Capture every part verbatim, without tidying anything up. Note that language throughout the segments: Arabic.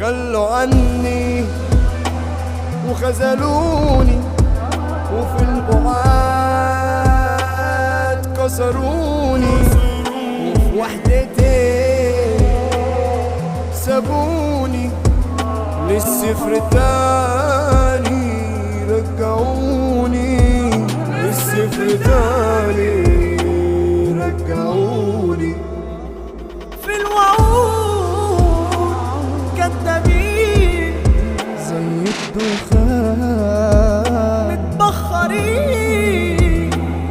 تخلوا عني وخذلوني، وفي البعاد كسروني، وفي وحدتين سابوني، للصفر تاني رجعوني، للصفر تاني رجعوني. في الوعود كدابين زي الدخان متبخرين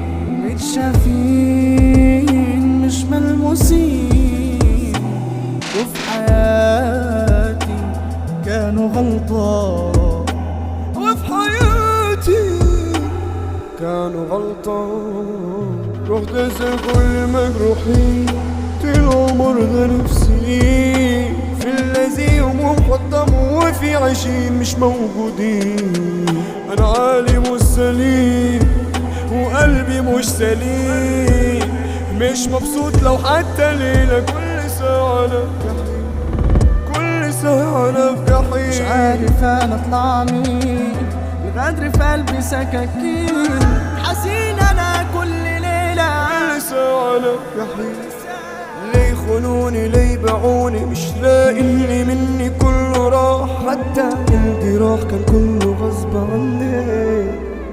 متشافين مش ملموسين، وفي حياتي كانوا غلطة، وفي حياتي كانوا غلطة. رحت أسأل كل المجروحين طلعوا مرضى نفسيين، في الذي هم قدموا وفي عشرين مش موجودين. أنا عالي مش سليم وقلبي مش سليم، مش مبسوط لو حتى ليلة كل ساعة أنا في جحيم، كل ساعة أنا في جحيم. مش عارف انا اطلع مين، الغدر في قلبي سكاكين، حزين انا كل ليلة كل ساعة أنا في جحيم. ليه يخونوني ليه يبيعوني، مش لاقي اللي مني كله راح، حتى الجراح كان كله غصب عني.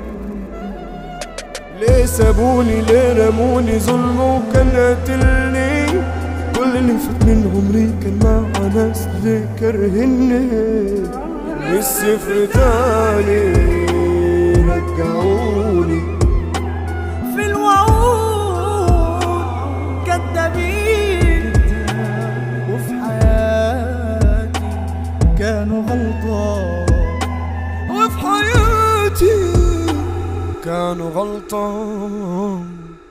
ليه سابوني ليه رموني ظلم وكان قاتلني، كل اللي فات من عمري كان مع ناس ليه كرهني، للصفر تاني رجعوني. في الوعود كدابين وفي حياتي كانوا غلطة، وفي حياتي كانوا غلطة.